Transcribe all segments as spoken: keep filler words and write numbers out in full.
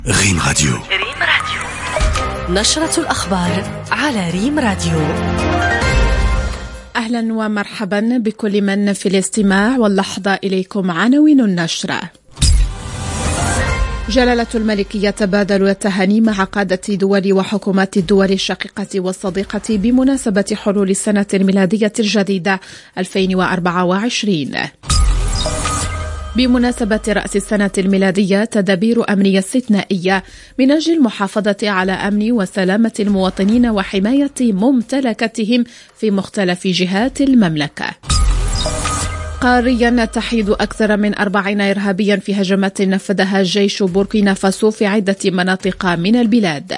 ريم راديو. ريم راديو نشرة الأخبار على ريم راديو. أهلا ومرحبا بكل من في الاستماع واللحظة إليكم عناوين النشرة. جلالة الملك يتبادل التهاني مع قادة دول وحكومات الدول الشقيقة والصديقة بمناسبة حلول السنة الميلادية الجديدة ألفين وأربعة وعشرين. بمناسبة رأس السنة الميلادية تدابير أمنية استثنائية من أجل المحافظة على أمن وسلامة المواطنين وحماية ممتلكاتهم في مختلف جهات المملكة. قاريا تحيد أكثر من أربعين إرهابيا في هجمات نفذها جيش بوركينا فاسو في عدة مناطق من البلاد.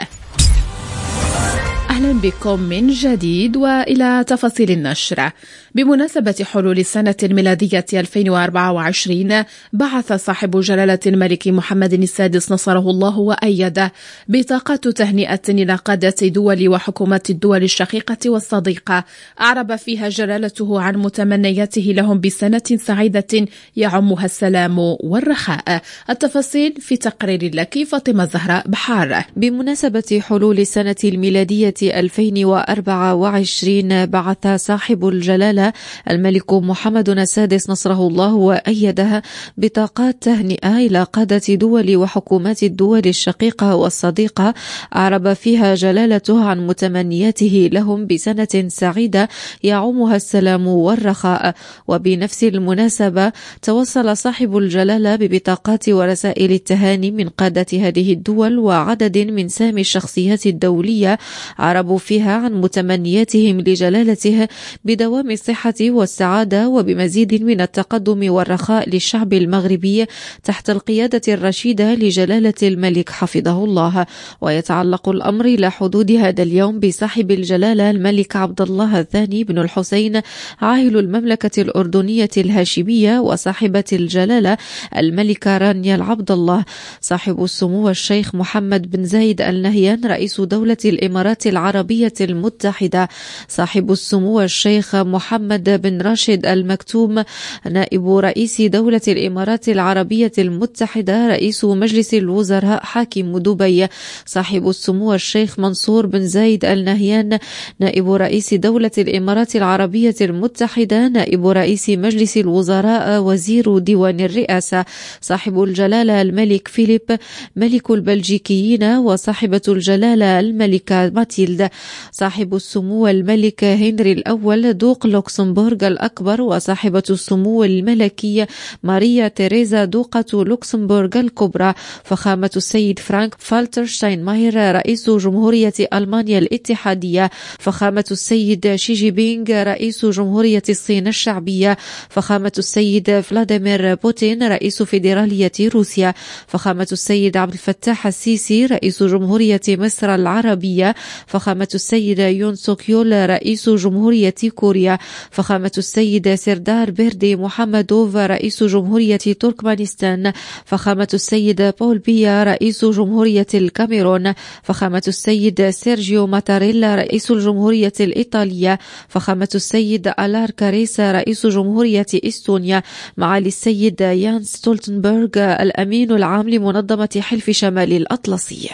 أهلا بكم من جديد وإلى تفاصيل النشرة. بمناسبة حلول السنة الميلادية ألفين وأربعة وعشرين بعث صاحب جلالة الملك محمد السادس نصره الله وأيده بطاقات تهنئة إلى قادة دول وحكومات الدول الشقيقة والصديقة أعرب فيها جلالته عن متمنياته لهم بسنة سعيدة يعمها السلام والرخاء. التفاصيل في تقرير لك فاطمة زهراء بحار. بمناسبة حلول السنة الميلادية ألفين وأربعة وعشرين بعث صاحب الجلالة الملك محمد السادس نصره الله وأيده بطاقات تهنئة إلى قادة دول وحكومات الدول الشقيقة والصديقة أعرب فيها جلالته عن متمنياته لهم بسنة سعيدة يعمها السلام والرخاء. وبنفس المناسبة توصل صاحب الجلالة ببطاقات ورسائل التهاني من قادة هذه الدول وعدد من سامي الشخصيات الدولية عربوا فيها عن متمنياتهم لجلالته بدوام الصحة والسعادة وبمزيد من التقدم والرخاء للشعب المغربي تحت القيادة الرشيدة لجلالة الملك حفظه الله. ويتعلق الأمر إلى حدود هذا اليوم بصاحب الجلالة الملك عبد الله الثاني بن الحسين عاهل المملكة الأردنية الهاشمية وصاحبة الجلالة الملكة رانيا العبد الله صاحب السمو الشيخ محمد بن زايد آل نهيان رئيس دولة الإمارات العربية المتحدة صاحب السمو الشيخ محمد بن راشد المكتوم نائب رئيس دولة الإمارات العربية المتحدة رئيس مجلس الوزراء حاكم دبي صاحب السمو الشيخ منصور بن زايد آل نهيان نائب رئيس دولة الإمارات العربية المتحدة نائب رئيس مجلس الوزراء وزير ديوان الرئاسة صاحب الجلالة الملك فيليب ملك البلجيكيين وصاحبة الجلالة الملكة ماتيلد صاحب السمو الملك هنري الأول دوق لوكسمبورغ الأكبر وصاحبة السمو الملكي ماريا تيريزا دوقة لوكسمبورغ الكبرى فخامة السيد فرانك فالتر شتاينماير رئيس جمهورية ألمانيا الاتحادية فخامة السيد شي جي بينغ رئيس جمهورية الصين الشعبية فخامة السيد فلاديمير بوتين رئيس فيدرالية روسيا فخامة السيد عبد الفتاح السيسي رئيس جمهورية مصر العربية فخامة السيد يون سوك يول رئيس جمهورية كوريا فخامة السيد سردار بيردي محمدوف رئيس جمهورية تركمانستان فخامة السيد بول بيا رئيس جمهورية الكاميرون فخامة السيد سيرجيو ماتاريلا رئيس الجمهورية الإيطالية فخامة السيد ألار كاريسا رئيس جمهورية إستونيا معالي السيد يانس ستولتنبرغ الأمين العام لمنظمة حلف شمال الأطلسي.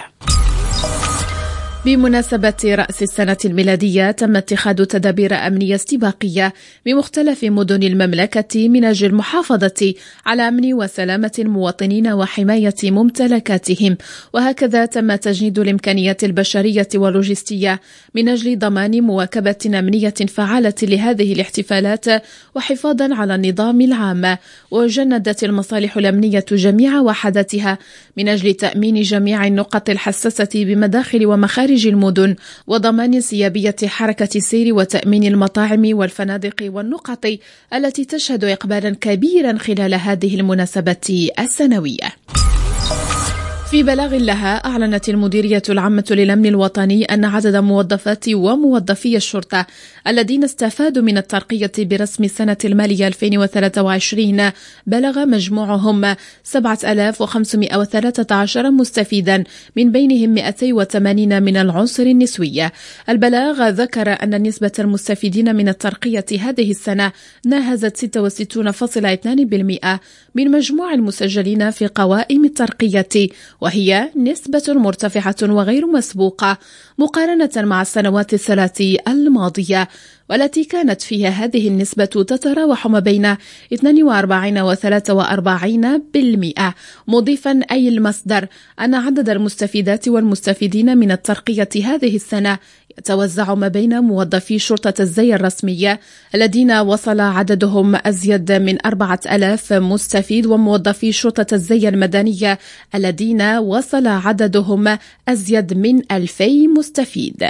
بمناسبة رأس السنة الميلادية تم اتخاذ تدابير أمنية استباقية بمختلف مدن المملكة من أجل المحافظة على أمن وسلامة المواطنين وحماية ممتلكاتهم. وهكذا تم تجنيد الإمكانيات البشرية واللوجستية من أجل ضمان مواكبة أمنية فعالة لهذه الاحتفالات وحفاظا على النظام العام. وجندت المصالح الأمنية جميع وحداتها من أجل تأمين جميع النقط الحساسة بمداخل ومخارج المدن وضمان انسيابية حركة السير وتأمين المطاعم والفنادق والنقط التي تشهد إقبالا كبيرا خلال هذه المناسبة السنوية. في بلاغ لها أعلنت المديرية العامة للأمن الوطني أن عدد موظفات وموظفي الشرطة الذين استفادوا من الترقية برسم السنة المالية ألفين وثلاثة وعشرين بلغ مجموعهم سبعة آلاف وخمسمائة وثلاثة عشر مستفيدا من بينهم مئتين وثمانين من العنصر النسوي. البلاغ ذكر أن نسبة المستفيدين من الترقية هذه السنة ناهزت ستة وستين فاصلة اثنين بالمئة من مجموع المسجلين في قوائم الترقية وهي نسبة مرتفعة وغير مسبوقة مقارنة مع السنوات الثلاث الماضية، والتي كانت فيها هذه النسبة تتراوح ما بين اثنين وأربعين و ثلاثة وأربعين بالمئة، مضيفا أي المصدر أن عدد المستفيدات والمستفيدين من الترقية هذه السنة يتوزع ما بين موظفي شرطة الزي الرسمية الذين وصل عددهم أزيد من أربعة آلاف مستفيد، وموظفي شرطة الزي المدنية الذين وصل عددهم أزيد من ألفي مستفيد.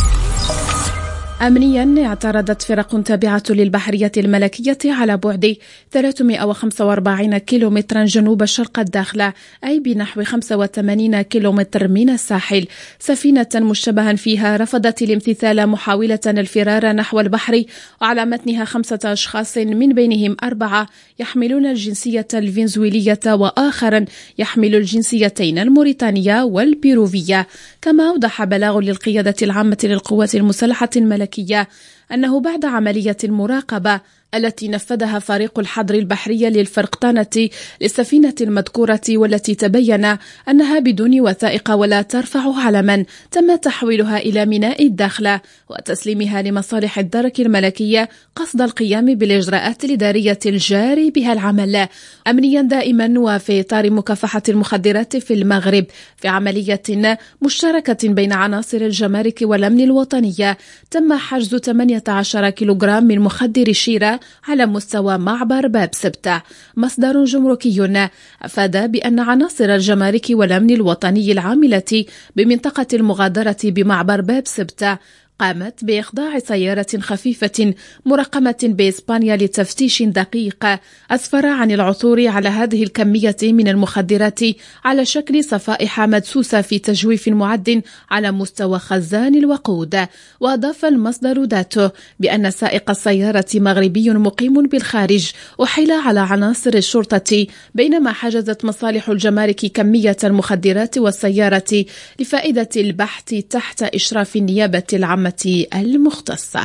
أمنيا، اعترضت فرق تابعة للبحرية الملكية على بعد ثلاثمئة وخمسة وأربعين كيلومترا جنوب شرق الداخلة، أي بنحو خمسة وثمانين كيلومتر من الساحل، سفينة مشتبها فيها رفضت الامتثال محاولة الفرار نحو البحر، وعلى متنها خمسة أشخاص من بينهم أربعة يحملون الجنسية الفنزويلية وآخر يحمل الجنسيتين الموريتانية والبيروفية. كما أوضح بلاغ للقيادة العامة للقوات المسلحة الملكية أنه بعد عملية المراقبة التي نفذها فريق الحظر البحري للفرقطانة للسفينة المذكورة، والتي تبين أنها بدون وثائق ولا ترفع علما، تم تحويلها إلى ميناء الداخلة وتسليمها لمصالح الدرك الملكية قصد القيام بالإجراءات الإدارية الجاري بها العمل. أمنيا، دائما وفي إطار مكافحة المخدرات في المغرب، في عملية مشتركة بين عناصر الجمارك والأمن الوطنية، تم حجز ثمانية عشر كيلوغرام من مخدر الشيرة على مستوى معبر باب سبتة. مصدر جمركي أفاد بأن عناصر الجمارك والأمن الوطني العاملة بمنطقة المغادرة بمعبر باب سبتة قامت بإخضاع سيارة خفيفة مرقمة بإسبانيا لتفتيش دقيق أسفر عن العثور على هذه الكمية من المخدرات على شكل صفائح مدسوسة في تجويف معد على مستوى خزان الوقود. وأضاف المصدر ذاته بأن سائق السيارة مغربي مقيم بالخارج، وحيل على عناصر الشرطة بينما حجزت مصالح الجمارك كمية المخدرات والسيارة لفائدة البحث تحت إشراف النيابة العامة المختصة.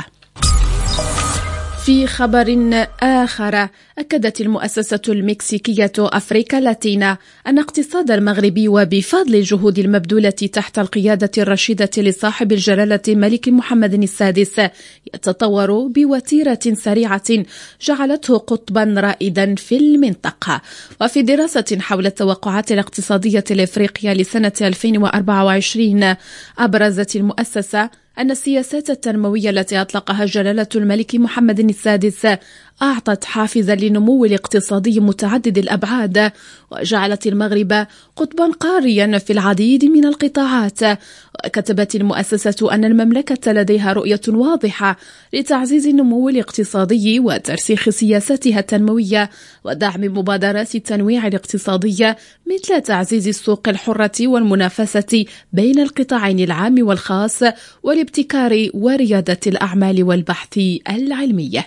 في خبر آخر، أكدت المؤسسة المكسيكية أفريكا لاتينا أن اقتصاد المغرب وبفضل الجهود المبذولة تحت القيادة الرشيدة لصاحب الجلالة الملك محمد السادس يتطور بوتيرة سريعة جعلته قطبا رائدا في المنطقة. وفي دراسة حول التوقعات الاقتصادية الإفريقية لسنة ألفين وأربعة وعشرين، أبرزت المؤسسة أن السياسات التنموية التي أطلقها جلالة الملك محمد السادس أعطت حافزا للنمو الاقتصادي متعدد الأبعاد، وجعلت المغرب قطبا قاريا في العديد من القطاعات. وكتبت المؤسسة أن المملكة لديها رؤية واضحة لتعزيز النمو الاقتصادي وترسيخ سياساتها التنموية ودعم مبادرات التنويع الاقتصادي، مثل تعزيز السوق الحرة والمنافسة بين القطاعين العام والخاص والابتكار وريادة الأعمال والبحث العلمي.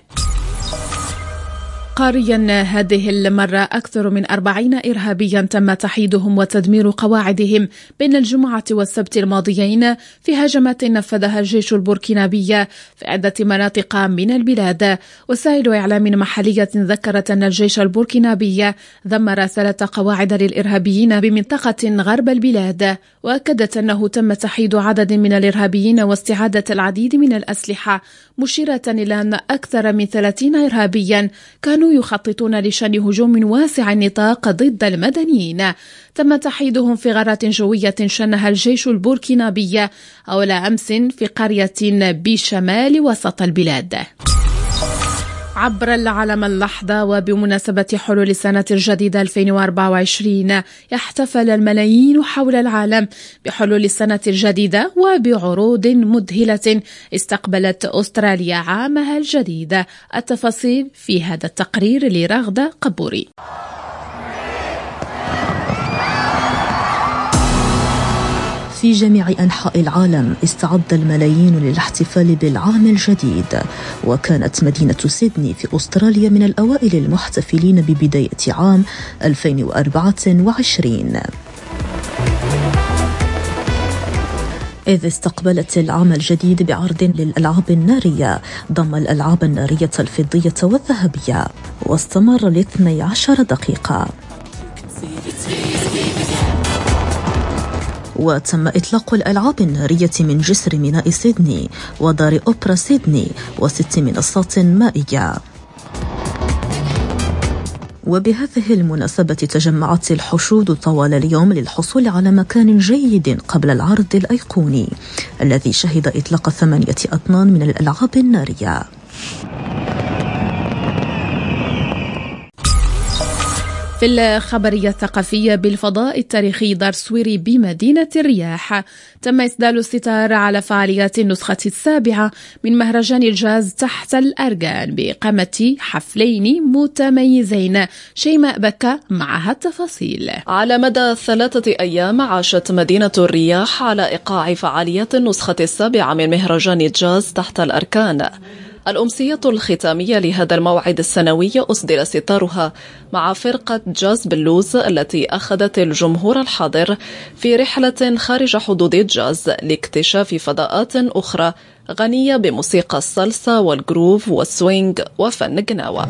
قاريا هذه المرة، أكثر من أربعين إرهابيا تم تحييدهم وتدمير قواعدهم بين الجمعة والسبت الماضيين في هجمات نفذها الجيش البوركينابي في عدة مناطق من البلاد. وسائل إعلام محلية ذكرت أن الجيش البوركينابي دمر ثلاث قواعد للإرهابيين بمنطقة غرب البلاد، وأكدت أنه تم تحييد عدد من الإرهابيين واستعادة العديد من الأسلحة، مشيرة إلى أن أكثر من ثلاثين إرهابيا كانوا يخططون لشن هجوم واسع النطاق ضد المدنيين. تم تحييدهم في غارات جوية شنها الجيش البوركينابي أول أمس في قرية بشمال وسط البلاد. عبر العالم اللحظة، وبمناسبة حلول السنة الجديدة ألفين وأربعة وعشرين، يحتفل الملايين حول العالم بحلول السنة الجديدة وبعروض مذهلة استقبلت أستراليا عامها الجديد. التفاصيل في هذا التقرير لرغدة قبوري. في جميع أنحاء العالم استعد الملايين للاحتفال بالعام الجديد، وكانت مدينة سيدني في أستراليا من الأوائل المحتفلين ببداية عام ألفين وأربعة وعشرين، إذ استقبلت العام الجديد بعرض للألعاب النارية ضم الألعاب النارية الفضية والذهبية، واستمر لاثني عشر دقيقة. وتم إطلاق الألعاب النارية من جسر ميناء سيدني ودار أوبرا سيدني وست منصات مائية. وبهذه المناسبة تجمعت الحشود طوال اليوم للحصول على مكان جيد قبل العرض الأيقوني الذي شهد إطلاق ثمانية أطنان من الألعاب النارية. في الخبرية الثقافية بالفضاء التاريخي دار سويري بمدينة الرياح تم إسدال الستار على فعاليات النسخة السابعة من مهرجان الجاز تحت الأرجان بإقامة حفلين متميزين. شيماء بكة معها التفاصيل. على مدى ثلاثة أيام عاشت مدينة الرياح على إيقاع فعاليات النسخة السابعة من مهرجان الجاز تحت الأركان. الأمسية الختامية لهذا الموعد السنوي أسدل ستارها مع فرقة جاز بلوز التي أخذت الجمهور الحاضر في رحلة خارج حدود الجاز لاكتشاف فضاءات أخرى غنية بموسيقى الصلصة والجروف والسوينغ وفن جناوة.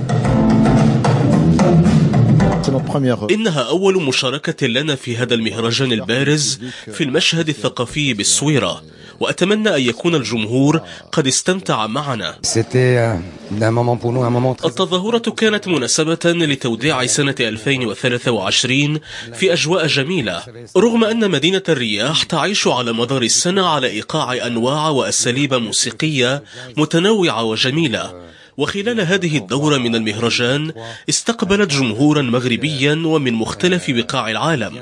إنها أول مشاركة لنا في هذا المهرجان البارز في المشهد الثقافي بالسويرة، وأتمنى أن يكون الجمهور قد استمتع معنا. التظاهرة كانت مناسبة لتوديع سنة ألفين وثلاثة وعشرين في أجواء جميلة، رغم أن مدينة الرياح تعيش على مدار السنة على إيقاع أنواع وأساليب موسيقية متنوعة وجميلة. وخلال هذه الدورة من المهرجان استقبلت جمهورا مغربيا ومن مختلف بقاع العالم.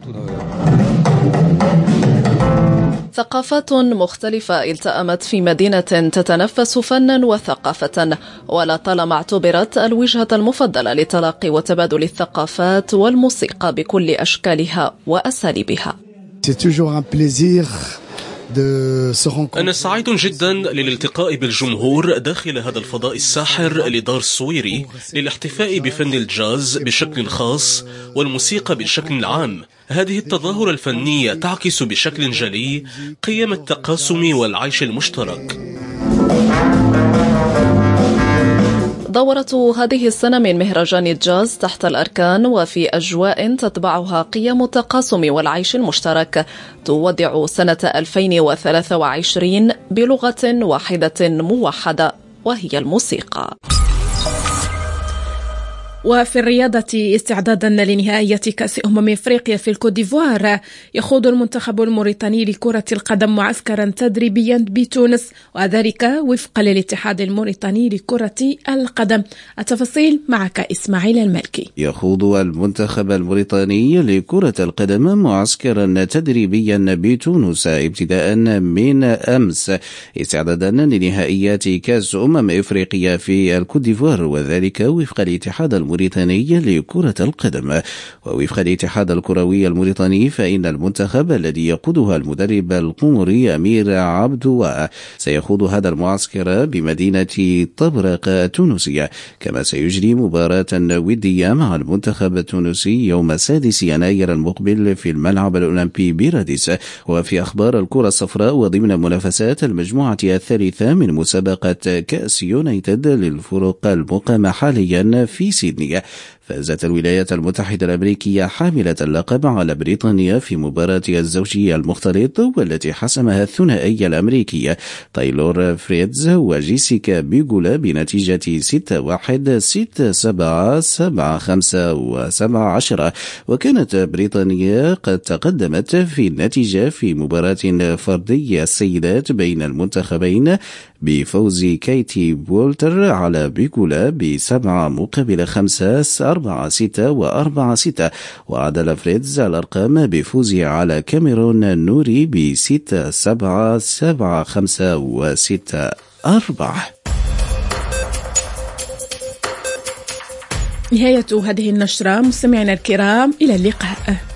ثقافات مختلفة التأمت في مدينة تتنفس فنا وثقافة، ولطالما اعتبرت الوجهة المفضلة لتلاقي وتبادل الثقافات والموسيقى بكل أشكالها وأساليبها. أنا سعيد جدا للالتقاء بالجمهور داخل هذا الفضاء الساحر لدار سويري للاحتفاء بفن الجاز بشكل خاص والموسيقى بشكل عام. هذه التظاهرة الفنية تعكس بشكل جلي قيم التقاسم والعيش المشترك. دورة هذه السنة من مهرجان الجاز تحت الأركان وفي أجواء تتبعها قيم التقاسم والعيش المشترك تودع سنة ألفين وثلاثة وعشرين بلغة واحدة موحدة وهي الموسيقى. وفي الرياضة استعدادا لنهائية كأس أمم إفريقيا في الكوت ديفوار يخوض المنتخب الموريتاني لكرة القدم معسكرا تدريبيا بتونس، وذلك وفقا للاتحاد الموريتاني لكرة القدم. التفاصيل معك إسماعيل المالكي. يخوض المنتخب الموريتاني لكرة القدم معسكرا تدريبيا بتونس ابتداء من أمس استعدادا لنهائيات كأس أمم إفريقيا في الكوت ديفوار، وذلك وفق الاتحاد الموريتاني الموريتاني لكرة القدم. ووفق الاتحاد الكروي الموريتاني فإن المنتخب الذي يقودها المدرب القمري أمير عبدو سيخوض هذا المعسكر بمدينة طبرق التونسية، كما سيجري مباراة ودية مع المنتخب التونسي يوم السادس يناير المقبل في الملعب الأولمبي براديس. وفي أخبار الكرة الصفراء، وضمن منافسات المجموعة الثالثة من مسابقة كأس يونايتد للفرق المقامة حاليا في سيدني، فازت الولايات المتحدة الأمريكية حاملة اللقب على بريطانيا في مباراة الزوجية المختلط، والتي حسمها الثنائي الأمريكي تايلور فريدز وجيسيكا بيغولا بنتيجة ستة واحد ستة سبعة سبعة خمسة وسبعة عشرة. وكانت بريطانيا قد تقدمت في النتيجة في مباراة فردية السيدات بين المنتخبين بفوز كايتي بولتر على بيغولا بسبعة مقابل خمسة أربعة ستة وأربعة ستة، وعدل فريدز الأرقام بفوزه على كاميرون نوري بستة سبعة سبعة خمسة وستة أربعة. نهاية هذه النشرة مستمعينا الكرام، إلى اللقاء.